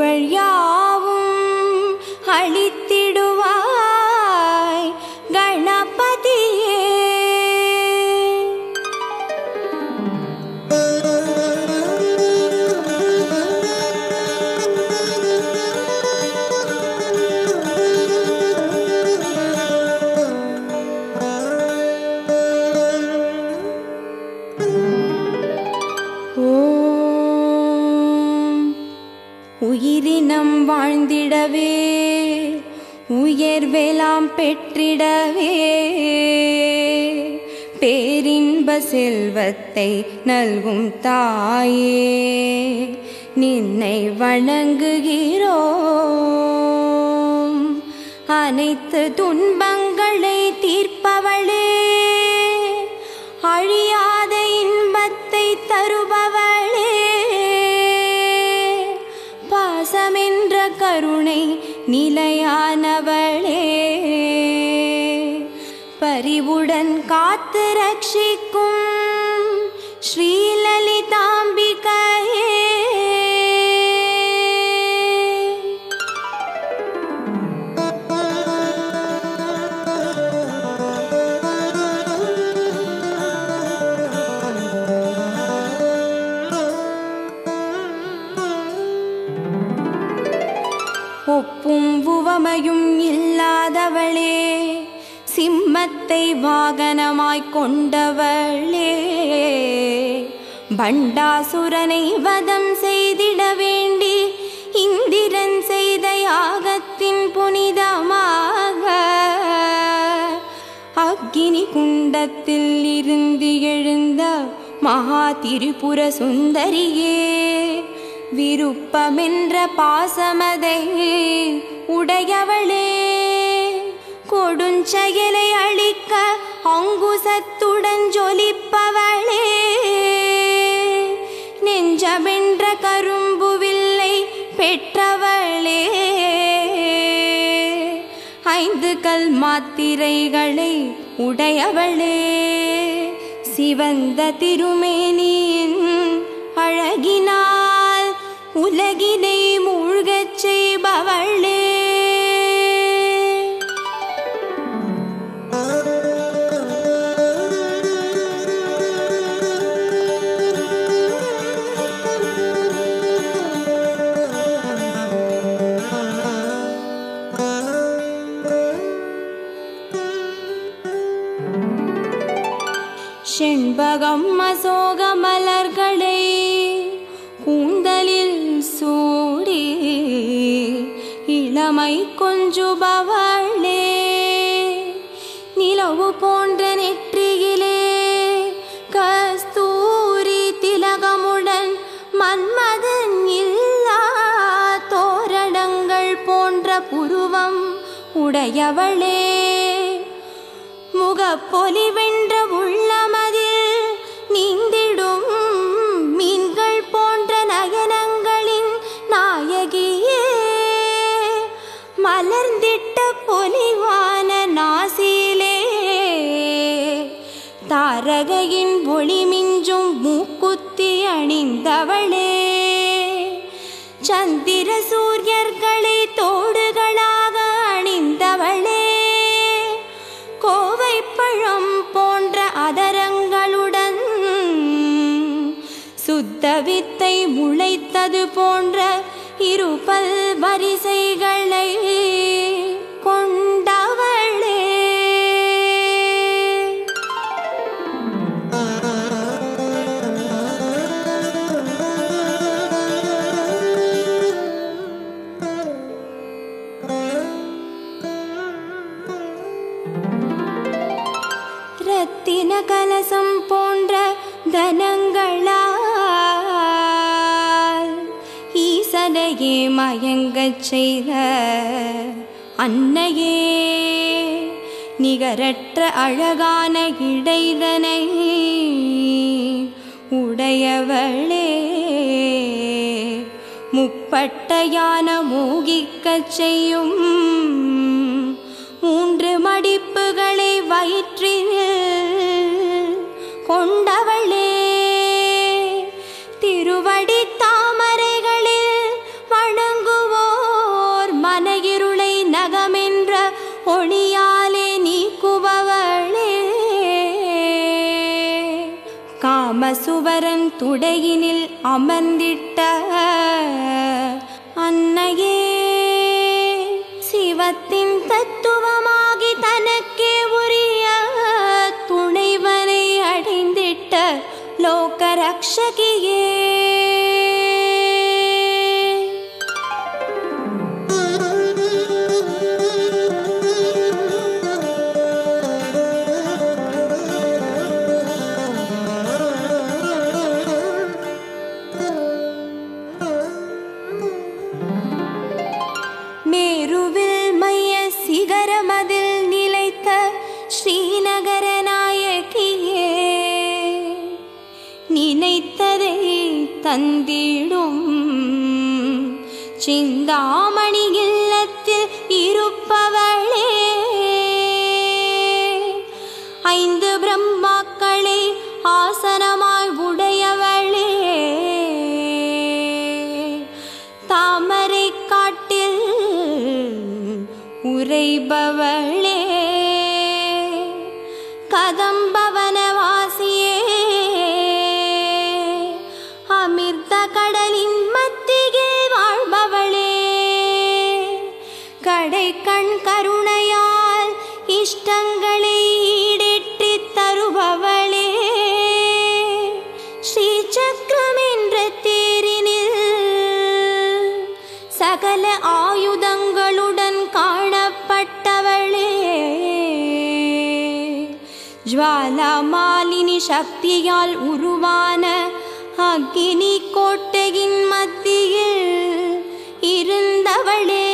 வரங்கள் யாவும் அளித்திடுவாய் கணபதியே. உயிரினம் வாழ்ந்திடவே உயர்வெலாம் பெற்றிடவே பேரின்ப செல்வத்தை நல்கும் தாயே நின்னை வணங்குகிறோம். அனைத்து துன்பங்களை தீர்ப்பவளே, அழியாத இன்பத்தை தருபவளே, பாசமென்ற கருணை நிலையானவளே, பரிவுடன் காத்து ரட்சிக்கும் ஸ்ரீலலிதாம்பிகையே. ஒப்பும் உவமையும் இல்லாதவளே, சிம்மத்தை வாகனமாய்க் கொண்டவளே, பண்டாசுரனை வதம் செய்திட வேண்டி இந்திரன் செய்த யாகத்தின் புனிதமாக அக்கினி குண்டத்தில் இருந்து எழுந்த மகா திரிபுர சுந்தரியே, விருப்பமென்ற பாசமதை உடையவளே, கொடுஞ்செயலை அழிக்க அங்குசத்துடன் ஜொலிப்பவளே, நெஞ்சமென்ற கரும்புவில்லை பெற்றவளே, 5 கல் மாத்திரைகளை உடையவளே, சிவந்த திருமேனியின் அழகினால் உலகினை மூழ்கச் செய்பவளே. செண்பகம் அசோக மலர்களை கூந்தலில் சூடி இளமை கொஞ்சுபவளே, நிலவு போன்ற நெற்றியிலே கஸ்தூரி திலகமுடன் மன்மதன் இல்லா தோரணங்கள் போன்ற புருவம் உடையவளே, முகப்பொலிவென்ற உள்ளமதில் நீந்திடும் மீன்கள் போன்ற நயனங்களின் நாயகியே, மலர்ந்திட்ட பொலிவான நாசியிலே தாரகையின் ஒளி மிஞ்சும் மூக்குத்தி அணிந்தவளே, சந்திர சூரியர்களை தோடுகளாக அணிந்தவளே, கோவை பழம் போன்ற அதரங்களுடன் சுத்த வித்தை முளைத்தது போன்ற 2 பல் வரிசைகளை கொண்டவளே. ரத்தின கலசம் போன்ற தனங்களால் ஈசனையே மயங்கச் செய்த அன்னையே, நிகரற்ற அழகான இடைதனை உடையவளே, முப்பட்ட யான மோகிக்கச் செய்யும் 3 மடிப்புகளை வயிற்றில் கொண்டவளே, திருவடி தாமரைகளில் வணங்கும் ஒளியாலே நீக்குபவளே, காமசுவரன் துடையினில் அமர்ந்திட்ட அன்னையே, சிவத்தின் தத்துவமாகி தனக்கே உரிய துணைவனை அடைந்திட்ட லோக ரக்ஷகியே, மேருவில் மைய சிகரமதில் நிலைத்த ஸ்ரீநகர நாயகியே, நினைத்ததை தந்திடும் சிந்தாமணி இல்லத்தில் இருப்பவளே, 5 பிரம்மாக்களை ஆசனமாய் உடையவளே, தாமரை காட்டில் உறைபவளே, கதம்பவனவாசியே, அமிர்த கடலின் மத்தியில் வாழ்பவளே, கடைக்கண் கருணையால் இஷ்டங்களை ஈடேற்றி தருபவளே, ஸ்ரீசக்கரம் என்ற தேரினில் சகல ஆயுதங்களுடன் காணப்பட்டவளே, ஜ்வாலாமாலினி சக்தியால் உருவான அக்னி கோட்டையின் மத்தியில் இருந்தவளே,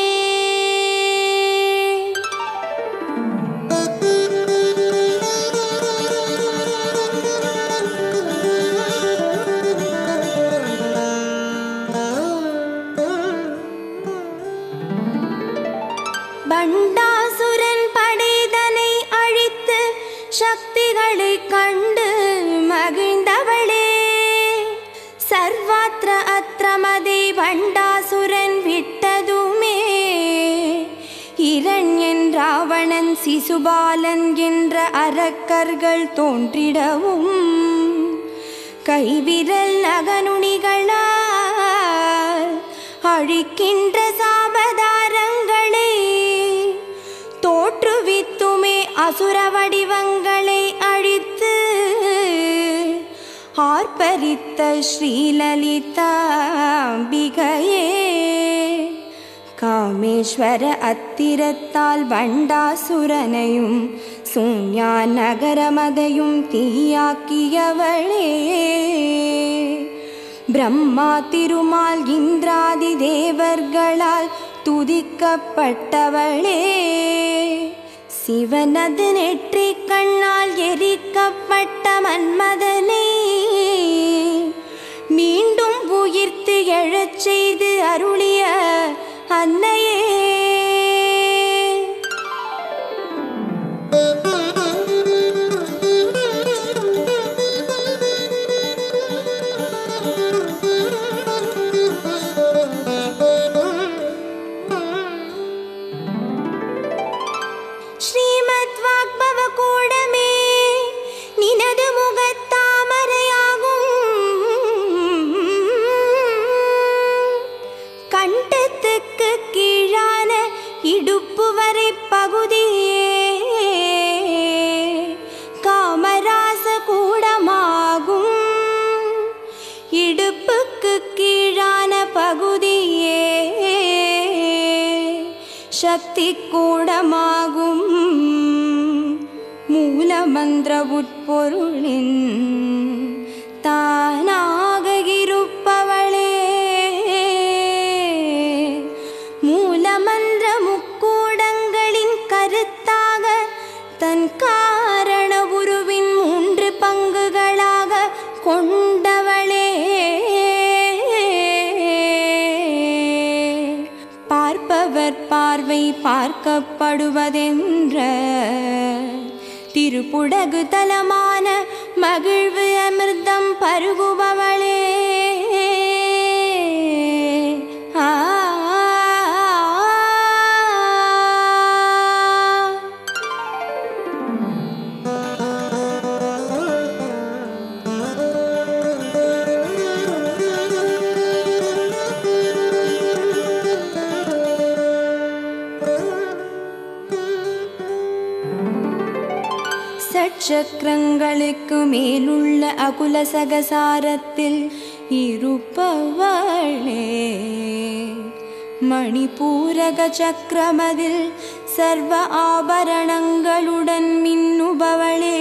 பண்டாசுரன் படைதனை அழித்து சக்திகளை கண்டு மகிழ்ந்தவளே, சர்வாத்ர அத்ரமதை பண்டாசுரன் விட்டதுமே இரண்யன் ராவணன் சிசுபாலன் என்ற அரக்கர்கள் தோன்றிடவும் கைவிரல் நகநுனிகளால் அழிக்கின்ற சாபதாரங்களை தோற்றுவித்துமே அசுர வடிவங்களை அழித்து ஆர்ப்பரித்த ஸ்ரீலலிதாம்பிகையே, காமேஸ்வர அத்திரத்தால் பண்டாசுரனையும் சூன்யா நகரமதையும் தீயாக்கியவளே, பிரம்மா திருமால் இந்திராதி தேவர்களால் துதிக்கப்பட்டவளே, சிவனது நெற்றி கண்ணால் எரிக்கப்பட்ட மன்மதனை மீண்டும் உயிர்த்து எழச் செய்து அருளிய அன்னையே, ஸ்ரீமத் வாக்பவ கூடமே நினது முகத்தாமரையாகும், கண்டத்துக்கு கீழான இடுப்பு வரை பகுதியே காமராச கூடமாகும், இடுப்புக்கு கீழான பகுதியே சக்தி கூடமாகும், மூலமந்திர உட்பொருளின் தானாக இருப்பவளே, மூலமந்திர முக்கூடங்களின் கருத்தாக தன் காரண உருவின் 3 பங்குகளாக கொண்டவளே, பார்ப்பவர் பார்வை பார்க்கப்படுவதென்ற திருப்புடகு தலமான மகிழ்வு அமிர்தம் பருகுபவளே, சக்கரங்களுக்கு மேலுள்ள அகுல சகசாரத்தில் இருப்பவளே, மணிபூரக சக்கரமதில் சர்வ ஆபரணங்களுடன் மின்னுபவளே,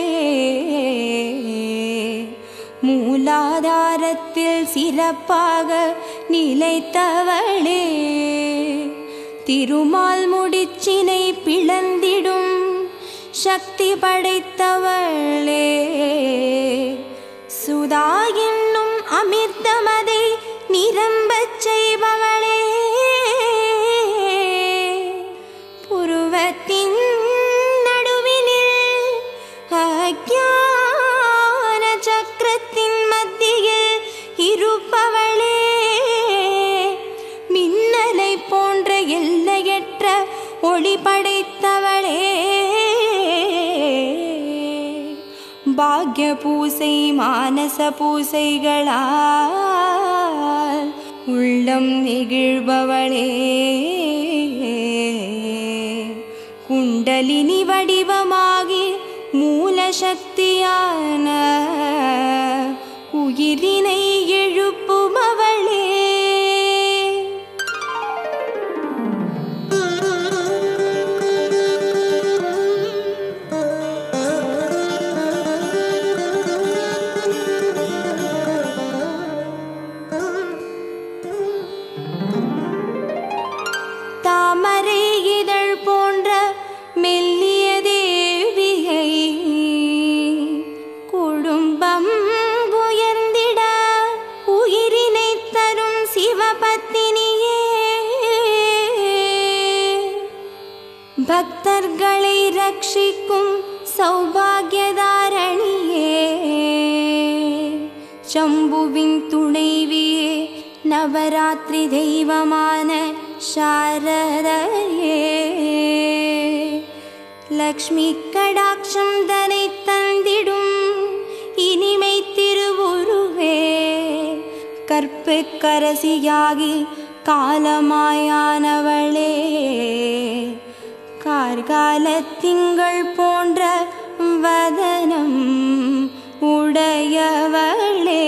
மூலாதாரத்தில் சிறப்பாக நிலைத்தவளே, திருமால் முடிச்சினை பிளந்திடும் சக்தி படைத்தவளே, சுதா என்னும் அமிர்தமதை நிரம்பச் செய்பவளே, புருவத்தின் நடுவினில் அக்ஞான சக்கரத்தின் மத்தியில் இருப்பவளே, மின்னலை போன்ற எல்லையற்ற ஒளி படைத்தவளே, பாக்ய பூசை மானச பூசைகளால் உள்ளம் நெகிழ்பவளே, குண்டலினி வடிவமாகி மூல சக்தியான உயிரினை எழுப்புபவளே, தாமரை இதழ் போன்ற மெல்லிய தேவியை குடும்பம் உயர்ந்திட உயிரினை தரும் சிவபத்தினியே, பக்தர்களை ரட்சிக்கும் சௌபாகியதாரணியே, சம்புவின் துணைவியே, நவராத்திரி தெய்வமான சாரதையே, லக்ஷ்மி கடாட்சம் தனை தந்திடும் இனிமை திருவுருவே, கற்புக்கரசியாகி காலமாயானவளே, கார்கால திங்கள் போன்ற வதனம் உடையவளே,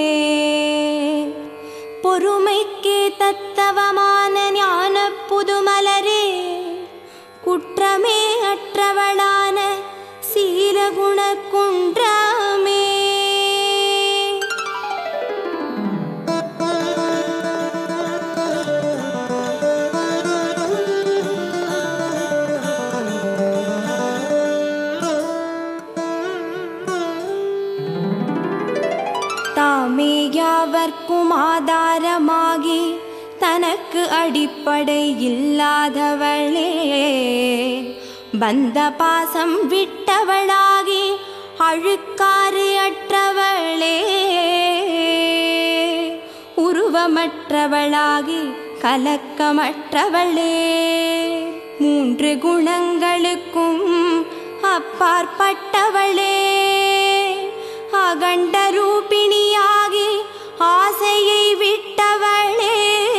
பொறுமைக்கே தத்தவமான ஞான புதுமலரே, குற்றமே அற்றவளான சீலகுண குன்றமே, தாமே யாவர்க்கும் ஆதாரமாகி தனக்கு அடிப்படை இல்லாதவளே, பந்த பாசம் விட்டவளாகி அழுக்காறு அற்றவளே, உருவமற்றவளாகி கலக்கமற்றவளே, மூன்று குணங்களுக்கும் அப்பாற்பட்டவளே, அகண்ட ரூபிணியாகி ஆசையை விட்டவளே,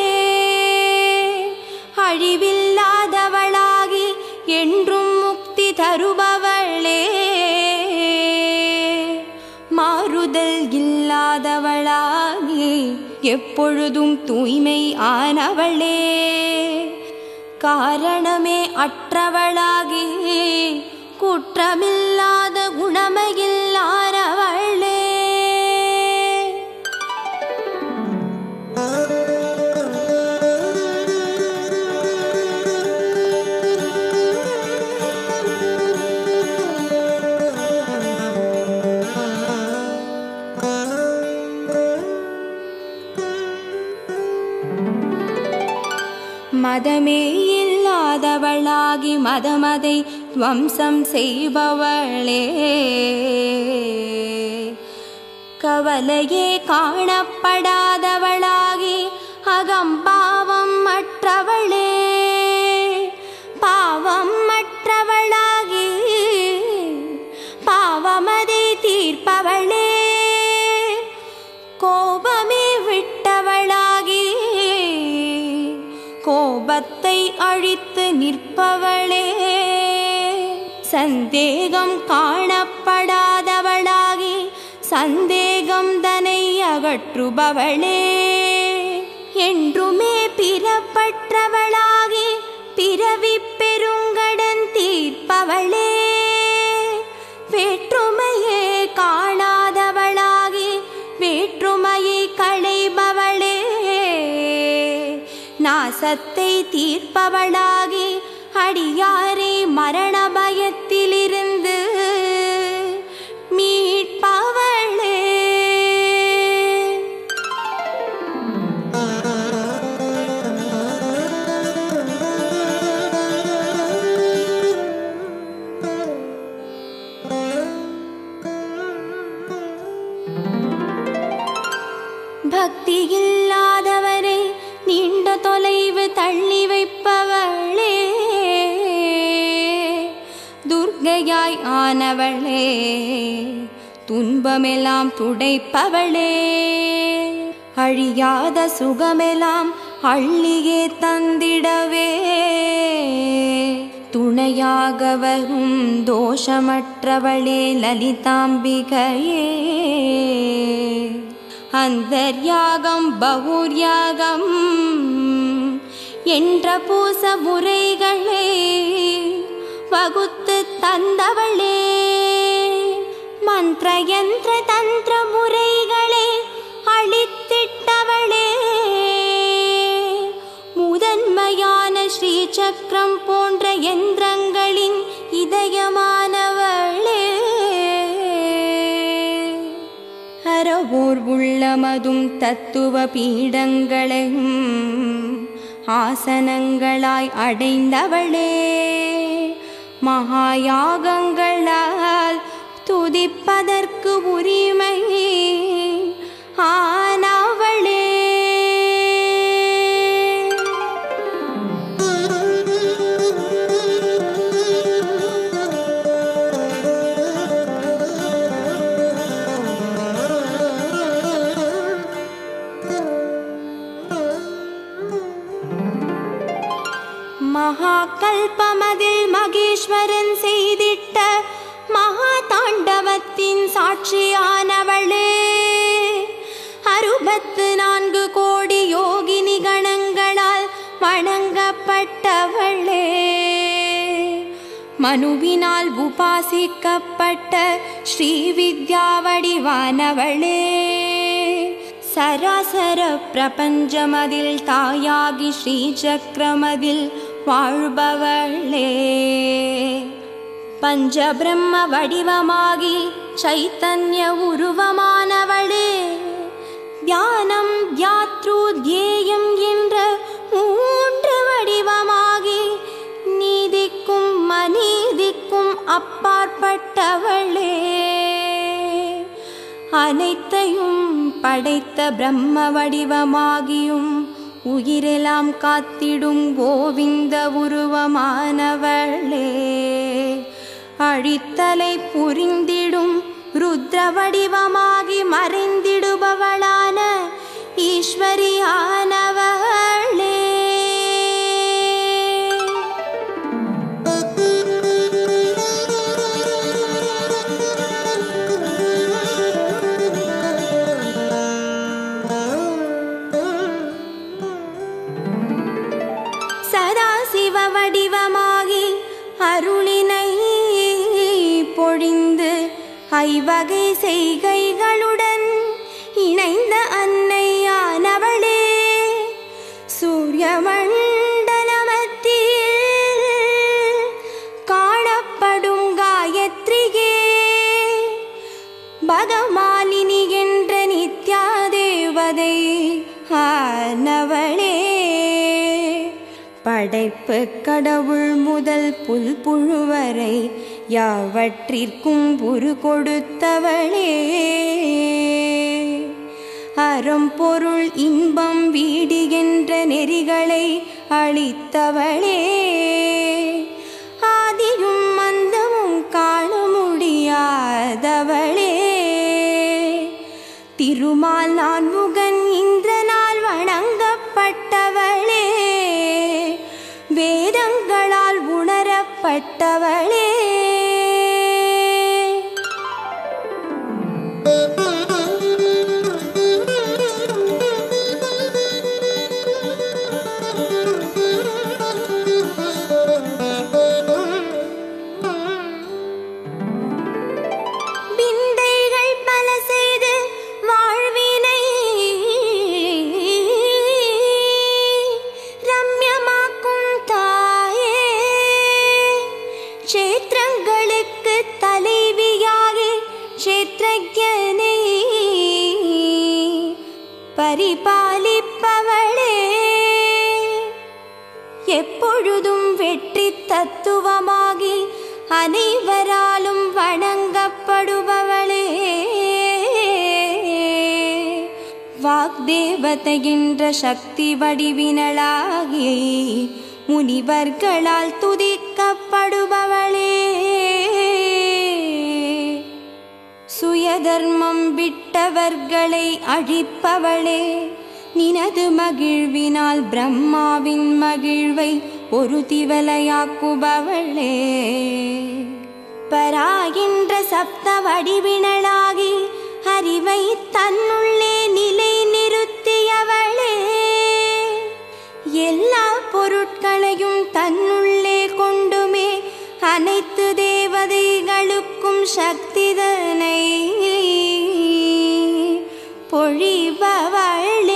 அழிவில்லாதவளாகி என்றும் முக்தி தருபவளே, மாறுதல் இல்லாதவளாகி எப்பொழுதும் தூய்மை ஆனவளே, காரணமே அற்றவளாகி குற்றமில்லாத குணமையில்லாதவளே, மதமே இல்லாதவளாகி மதமதை துவம்சம் செய்பவளே, கவலையே காணப்படாதவளாகி அகம்பாவம் அற்றவளே, பாவம் அற்றவளாகி பாவமதை தீர்ப்பவளே, கோபமே விட்டவளாகி கோபத்தை அழித்து நிற்பவளே, சந்தேகம் காணப்படாதவளாகி சந்தேகம் தனை அகற்றுபவளே. என்றுமே பிறப்பற்றவளாகி பிறவி பெருங்கடன் தீர்ப்பவளே. வேற்றுமையே காணாதவளாகி வேற்றுமையை களைபவளே. நாசத்தை தீர்ப்பவளாகி அடியாரை மரண பயத்திலிருந்து மீட்பவளே. பக்தி இல்லாதவரை நீண்ட தொலைவு தள்ளி வைப்பவளே. துர்க்கையாய் ஆனவளே, துன்பமெல்லாம் துடைப்பவளே. அழியாத சுகமெல்லாம் அள்ளியே தந்திடவே துணையாக வரும் தோஷமற்றவளே லலிதாம்பிகையே. அந்தர்யாகம் பகுர்யாகம் என்ற பூச முறைகளை வகுத்து தந்தவளே. மந்திர யந்திர தந்திர முறைகளை அளித்திட்டவளே. முதன்மையான ஸ்ரீ சக்கரம் போன்ற யந்திரங்களின் இதயமானவளே. அறவோர் உள்ளமதும் தத்துவ பீடங்களையும் ஆசனங்களாய் அடைந்தவளே. மகாயாகங்களால் துதிப்பதற்கு உரிமை ஆனவளே. மகாகல்பமதில் மகேஸ்வரன் செய்திட்ட மகா தாண்டவத்தின் சாட்சியானவளே. 64 கோடி யோகினி கணங்களால் வணங்கப்பட்டவளே. மனுவினால் உபாசிக்கப்பட்ட ஸ்ரீவித்யா வடிவானவளே. சராசர பிரபஞ்சமதில் தாயாகி ஸ்ரீ சக்கரமதில் வாழ்பவளே. பஞ்சபிரம்ம வடிவமாகி சைத்தன்ய உருவமானவளே. தியானம் தியாத்ரு தியேயம் என்ற 3 வடிவமாகி நீதிக்கும் அநீதிக்கும் அப்பாற்பட்டவளே. அனைத்தையும் படைத்த பிரம்ம வடிவமாகியும் உயிரெல்லாம் காத்திடும் கோவிந்த உருவமானவளே. அழித்தலை புரிந்திடும் ருத்ர வடிவமாகி மறைந்திடுபவளான ஈஸ்வரியானவளே. சதாசிவ வடிவமாகி அருளினை பொழிந்து ஐவகை செய்கைகளுடன் இணைந்த அன்னையானவளே. சூரிய மண்டலமத்தியில் காணப்படும் காயத்ரியே. பகமாலினி என்ற நித்யா தேவதை ஆனவளே. படைப்பு கடவுள் முதல் புல் புழுவரை யாவற்றிற்கும் உரு கொடுத்தவளே. அறம் பொருள் இன்பம் வீடு என்ற நெறிகளை அளித்தவளே. ஆதியும் அந்தமும் காண முடியாதவளே. திருமால் நான்முகன் இந்திரனால் வணங்கப்பட்டவளே. வேதங்களால் உணரப்பட்டவளே. வேத்யனை பரிபாலிப்பவளே, எப்பொழுதும் வெற்றி தத்துவமாகி அனைவராலும் வணங்கப்படுபவளே, வாக்தேவதைகின்ற சக்தி வடிவினளாகி முனிவர்களால் துதிக்கப்படுபவளே, சுயதர்மம் விட்டவர்களை அழிப்பவளே, நினது மகிழ்வினால் பிரம்மாவின் மகிழ்வை ஒரு திவலையாக்குபவளே, பராகின்ற சப்த வடிவினளாகி அறிவை தன்னுள்ளே நிலை நிறுத்தியவளே, எல்லா பொருட்களையும் தன்னுள்ளே கொண்டுமே அனைத்து தேவதைகளுக்கும் சக்திதனை பொழிபவளே.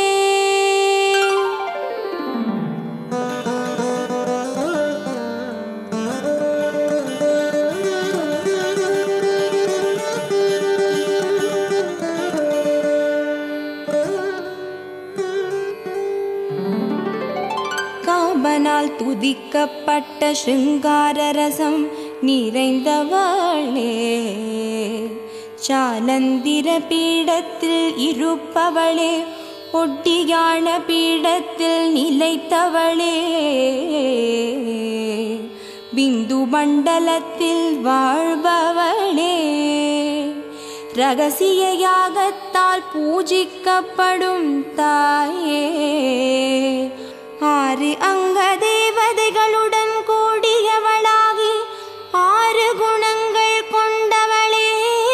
காமனால் துதிக்கப்பட்ட சிருங்கார ரசம் நிறைந்தவளே, சாலந்திர பீடத்தில் இருப்பவளே, ஒட்டியான பீடத்தில் நிலைத்தவளே, பிந்து மண்டலத்தில் வாழ்பவளே, ரகசிய யாகத்தால் பூஜிக்கப்படும் தாயே, ஆறு அங்க தேவதைகளுடன் கூடியவளாகி ஆறு குணங்கள் கொண்டவளே,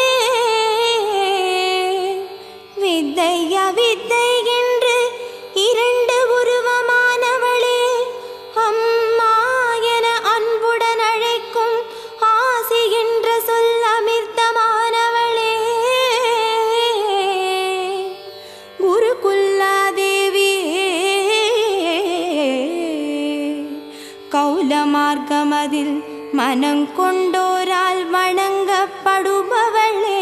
வித்தை அவித்தை என்று இரண்டு உருவமானவளே, அம்மா என அன்புடன் அழைக்கும் ஆசி என்ற சொல் அமிர்தமானவளே, குருகுல்லா தேவியே, கௌல மார்க்கமதில் மனங்கொண்டோரால் வணங்கப்படுபவளே,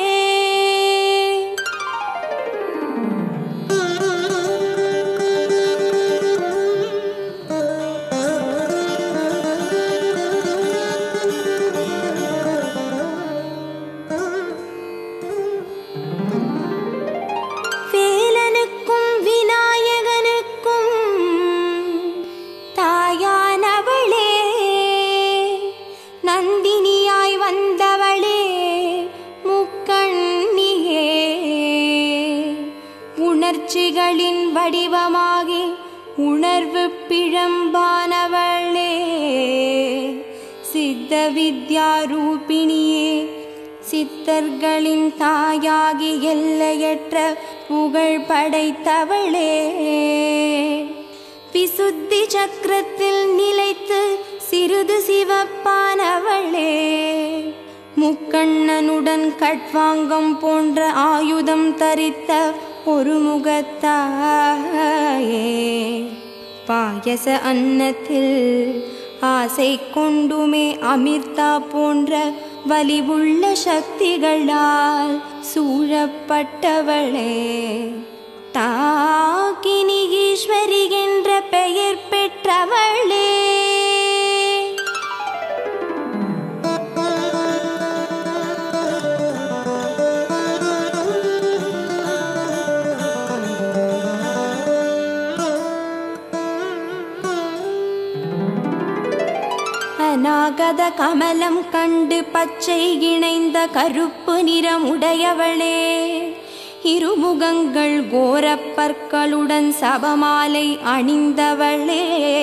வேலனுக்கும் விநாயகனுக்கும் தாயானவளே, நந்தினியாய் வந்தவளே, முக்கண்ணியே, உணர்ச்சிகளின் வடிவமாகி உணர்வு பிழம்பானவளே, சித்த வித்யா ரூபிணியே, சித்தர்களின் தாயாகி எல்லையற்ற புகழ் படைத்தவளே, விசுத்தி சக்கரத்தில் நிலைத்து சிறிது சிவப்பானவளே, முக்கண்ணனுடன் கட்வாங்கம் போன்ற ஆயுதம் தரித்த ஒரு முகத்தாயே, பாயச அன்னத்தில் ஆசை கொண்டுமே அமிர்தா போன்ற வலிவுள்ள சக்திகளால் சூழப்பட்டவளே, தாக்கினி ஈஸ்வரி என்ற பெயர் பெற்றவளே, அநாகத கமலம் கண்டு பச்சை இணைந்த கருப்பு நிறம் உடையவளே, இருமுகங்கள் கோரப்பற்களுடன் சபமாலை அணிந்தவளே,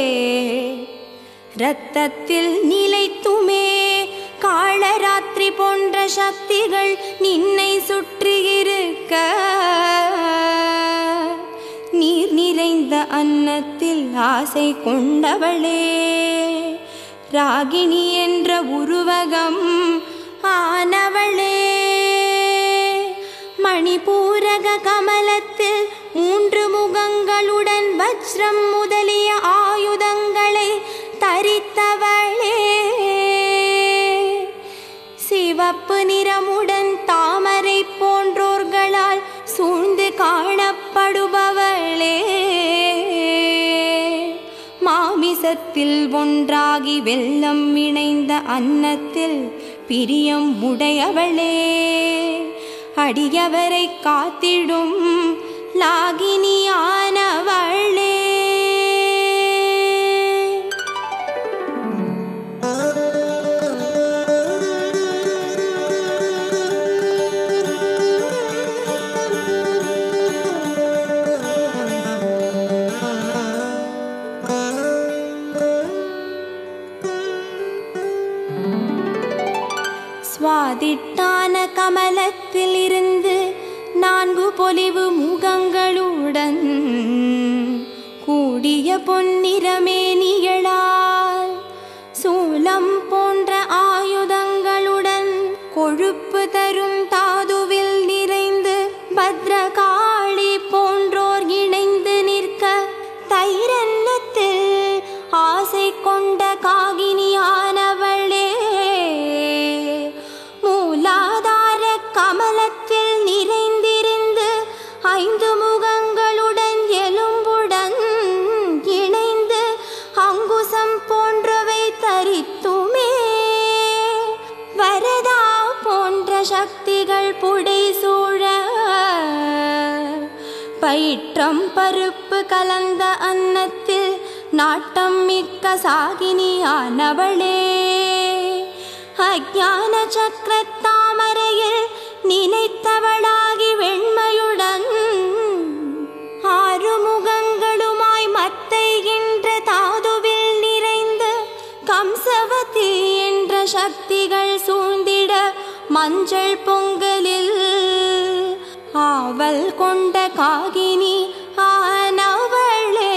இரத்தத்தில் நிலைத்துமே காளராத்திரி போன்ற சக்திகள் நின்னை சுற்றியிருக்க, நீர் நிறைந்த அன்னத்தில் ஆசை கொண்டவளே, ராகினி என்ற உருவகம் ஆனவளே, மணிபூரக கமலத்தில் 3 முகங்களுடன் வஜ்ரம் முதலிய ஆயுதங்களை தரித்தவளே, சிவப்பு நிறமுடன் தாமரை அமுதத்தில் ஒன்றாகி வெல்லம் இணைந்த அன்னத்தில் பிரியம் உடையவளே, அடியவரை காத்திடும் லாகினியானவளே. சுவாதிட்டான கமலத்தில் இருந்து 4 பொலிவு முகங்களுடன் கூடிய பொன்னிறமேனியளால் சூலம் போன்ற ஆயுதங்களுடன் கொழுப்பு தரும் தாதுவில் நிறைந்து பத்ரகாளி போன்றோர் இணைந்து நிற்க தைரன்னத்தில் ஆசை கொண்ட காகினியானவளே, மூலாதார கமலத்தில் நிறைந்திருந்து 5 முகங்களுடன் எலும்புடன் இணைந்து அங்குசம் போன்றவை தரித்துமே வரதா போன்ற சக்திகள் புடை சூழ பயிற்றம் பருப்பு கலந்த அன்னத்தில் நாட்டம் மிக்க சாகினியானவளே, அஞ்ஞான சக்கர தாமரையில் நினைத்தவளாகி வெண்மையுடன் 6 முகங்களுமாய் மத்தைகின்ற தாதுவில் நிறைந்து கம்சவதி என்ற சக்திகள் சூழ்ந்திட மஞ்சள் பொங்கலில் ஆவல் கொண்ட காகினி ஆனவளே.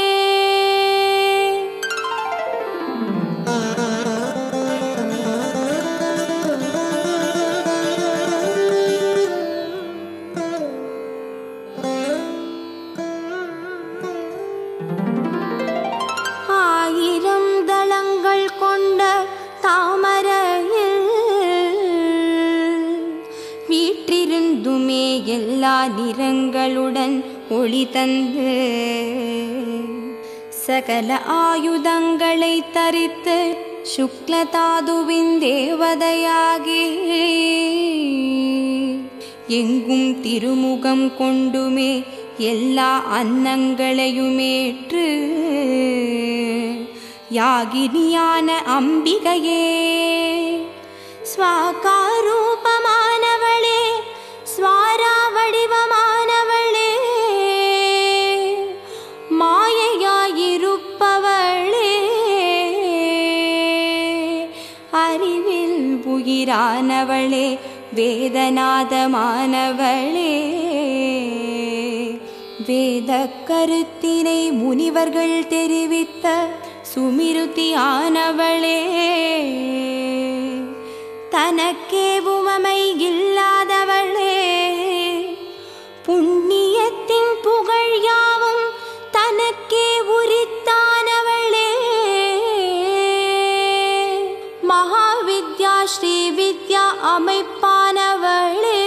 எல்லா நிறங்களுடன் ஒளி தந்து சகல ஆயுதங்களை தரித்து சுக்லதாதுவின் தேவதையாகி எங்கும் திருமுகம் கொண்டுமே எல்லா அன்னங்களையுமேற்று யாகினியான அம்பிகையே, ஸ்வாகாரூபமானவளே, ஸ்வாரா வடிவமானவளே, மாயையாயிருப்பவளே, அறிவில் உயிரானவளே, வேதநாதமானவளே, வேத கருத்தினை முனிவர்கள் தெரிவித்த சுமிருதியானவளே, தனக்கே உவமை இல்லாதவளே, புண்ணியத்தின் புகழ் யாவும் தனக்கே உரித்தானவளே, மகாவித்யா ஸ்ரீ வித்யா அமைப்பானவளே,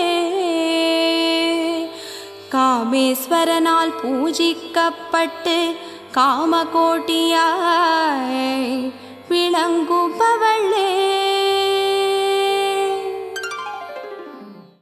காமேஸ்வரனால் பூஜிக்கப்பட்டு காமகோட்டியாய் விளங்குபவளே.